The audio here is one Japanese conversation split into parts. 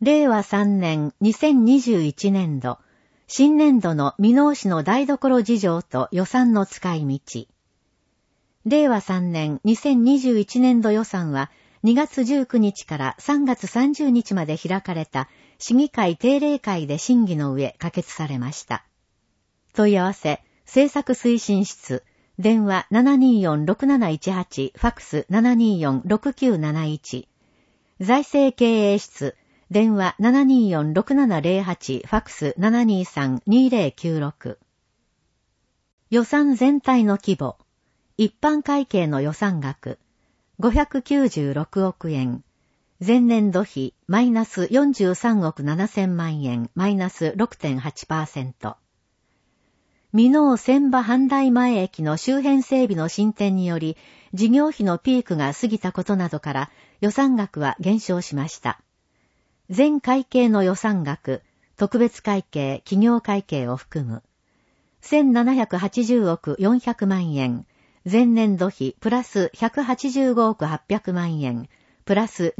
令和3年2021年度、新年度の箕面市の台所事情と予算の使い道。令和3年2021年度予算は2月19日から3月30日まで開かれた市議会定例会で審議の上可決されました。問い合わせ、政策推進室、電話 724-6718、ファクス 724-6971、財政経営室、電話 724-6708、ファクス 723-2096。予算全体の規模、一般会計の予算額、596億円。前年度比、マイナス43億7000万円、マイナス 6.8%。箕面千葉阪大前駅の周辺整備の進展により、事業費のピークが過ぎたことなどから予算額は減少しました。全会計の予算額、特別会計、企業会計を含む。1780億400万円。前年度比プラス185億800万円、プラス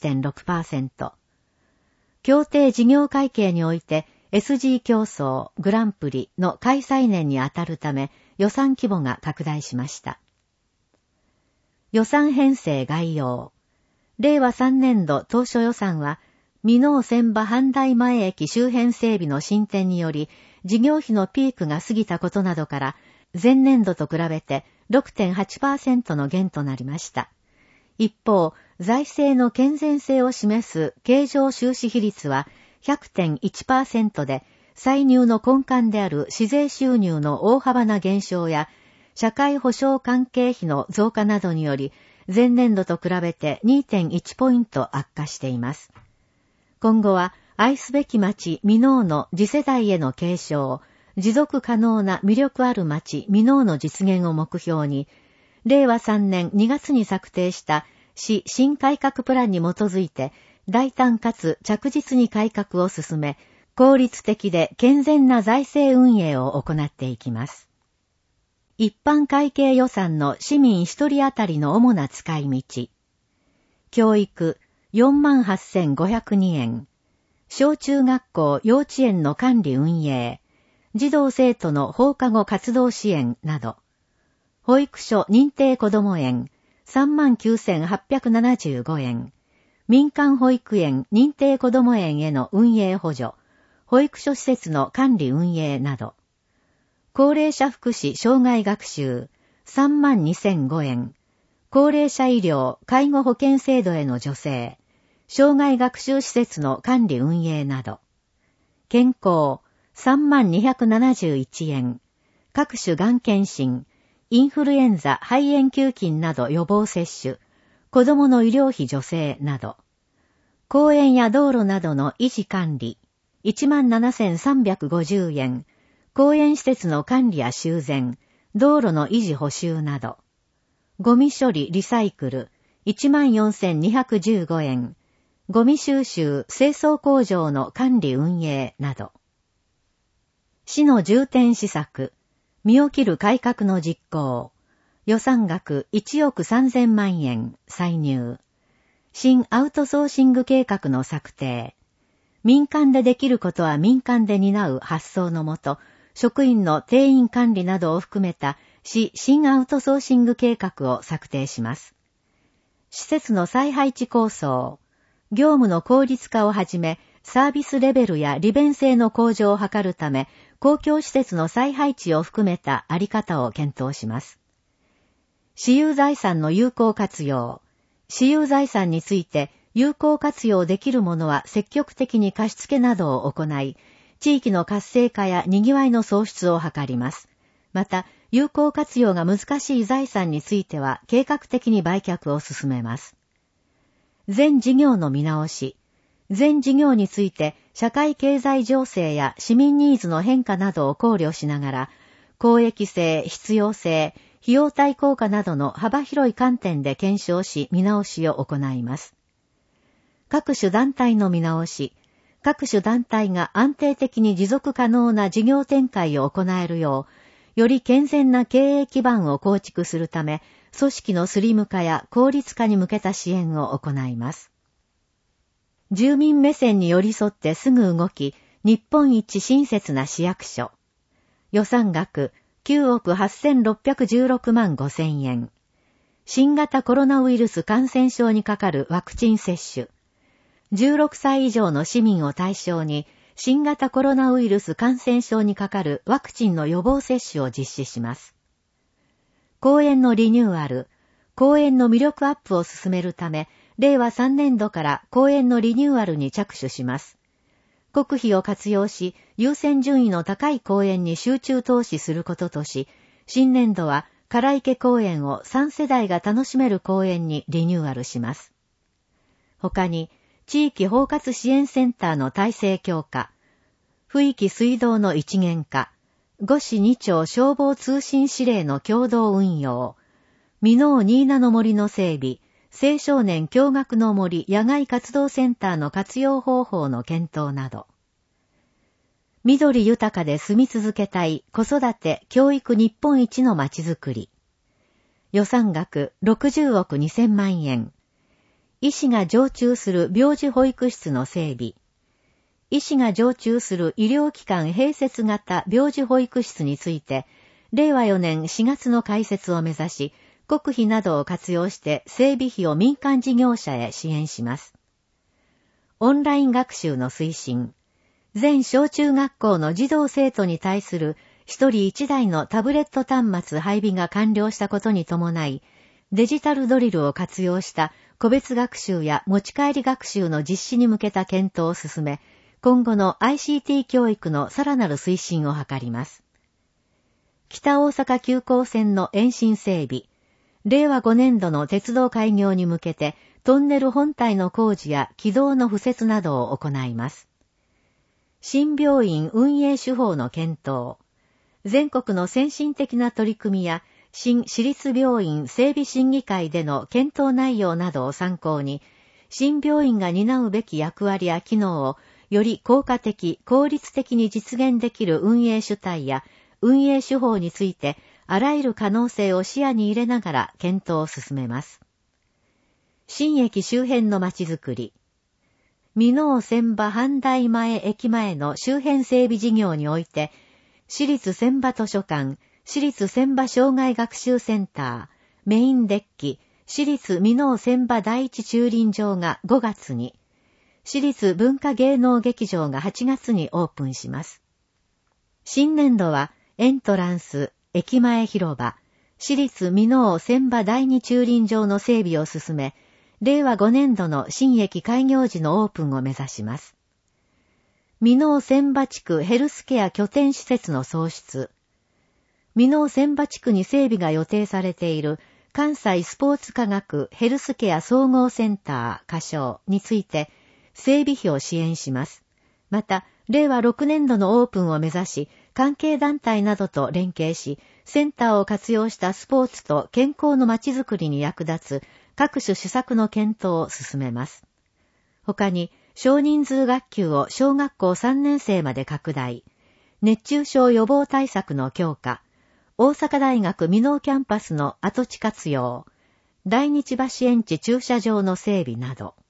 11.6%。協定事業会計において、SG 競争グランプリの開催年にあたるため予算規模が拡大しました。予算編成概要。令和3年度当初予算は、箕面千葉阪大前駅周辺整備の進展により、事業費のピークが過ぎたことなどから、前年度と比べて 6.8% の減となりました。一方、財政の健全性を示す経常収支比率は、100.1% で、歳入の根幹である市税収入の大幅な減少や、社会保障関係費の増加などにより、前年度と比べて 2.1 ポイント悪化しています。今後は、愛すべき町箕面の次世代への継承、持続可能な魅力ある町箕面の実現を目標に、令和3年2月に策定した市新改革プランに基づいて、大胆かつ着実に改革を進め、効率的で健全な財政運営を行っていきます。一般会計予算の市民一人当たりの主な使い道。教育、48,502円。小中学校、幼稚園の管理運営。児童生徒の放課後活動支援など。保育所認定こども園、39,875円。民間保育園認定こども園への運営補助、保育所施設の管理運営など。高齢者福祉障害学習、32,005円。高齢者医療、介護保険制度への助成、障害学習施設の管理運営など。健康、3271円。各種がん検診、インフルエンザ、肺炎球菌など予防接種、子供の医療費助成など。公園や道路などの維持管理、17,350円。公園施設の管理や修繕、道路の維持補修など。ゴミ処理リサイクル、14,215円。ゴミ収集清掃工場の管理運営など。市の重点施策、身を切る改革の実行。予算額1億3000万円、歳入。新アウトソーシング計画の策定。民間でできることは民間で担う発想のもと、職員の定員管理などを含めた市新アウトソーシング計画を策定します。施設の再配置構想。業務の効率化をはじめ、サービスレベルや利便性の向上を図るため、公共施設の再配置を含めたあり方を検討します。私有財産の有効活用。私有財産について有効活用できるものは積極的に貸付などを行い、地域の活性化や賑わいの創出を図ります。また、有効活用が難しい財産については計画的に売却を進めます。全事業の見直し。全事業について社会経済情勢や市民ニーズの変化などを考慮しながら、公益性、必要性、費用対効果などの幅広い観点で検証し見直しを行います。各種団体の見直し。各種団体が安定的に持続可能な事業展開を行えるよう、より健全な経営基盤を構築するため、組織のスリム化や効率化に向けた支援を行います。 住民目線に寄り添ってすぐ動き、日本一親切な市役所。予算額9億8616万5千円。新型コロナウイルス感染症にかかるワクチン接種。16歳以上の市民を対象に、新型コロナウイルス感染症にかかるワクチンの予防接種を実施します。公園のリニューアル、公園の魅力アップを進めるため、令和3年度から公園のリニューアルに着手します。国費を活用し、優先順位の高い公園に集中投資することとし、新年度は唐池公園を3世代が楽しめる公園にリニューアルします。他に、地域包括支援センターの体制強化、区域水道の一元化、5市2町消防通信指令の共同運用、箕面新名の森の整備、青少年共学の森野外活動センターの活用方法の検討など、緑豊かで住み続けたい子育て教育日本一のまちづくり。予算額60億2000万円。医師が常駐する病児保育室の整備。医師が常駐する医療機関併設型病児保育室について、令和4年4月の開設を目指し、国費などを活用して整備費を民間事業者へ支援します。オンライン学習の推進。全小中学校の児童生徒に対する一人一台のタブレット端末配備が完了したことに伴い、デジタルドリルを活用した個別学習や持ち帰り学習の実施に向けた検討を進め、今後の ICT 教育のさらなる推進を図ります。北大阪急行線の延伸整備。令和5年度の鉄道開業に向けて、トンネル本体の工事や軌道の敷設などを行います。新病院運営手法の検討。全国の先進的な取り組みや、新私立病院整備審議会での検討内容などを参考に、新病院が担うべき役割や機能をより効果的、効率的に実現できる運営主体や運営手法について、あらゆる可能性を視野に入れながら検討を進めます。新駅周辺のまちづくり。箕面千葉阪大前駅前の周辺整備事業において、市立千葉図書館、市立千葉障害学習センター、メインデッキ、市立箕面千葉第一駐輪場が5月に、市立文化芸能劇場が8月にオープンします。新年度はエントランス、駅前広場、市立箕面千葉第二駐輪場の整備を進め、令和5年度の新駅開業時のオープンを目指します。箕面千葉地区ヘルスケア拠点施設の創出。箕面千葉地区に整備が予定されている関西スポーツ科学ヘルスケア総合センター仮称について整備費を支援します。また、令和6年度のオープンを目指し、関係団体などと連携し、センターを活用したスポーツと健康のまちづくりに役立つ各種施策の検討を進めます。他に、少人数学級を小学校3年生まで拡大、熱中症予防対策の強化、大阪大学箕面キャンパスの跡地活用、大日橋園地駐車場の整備など、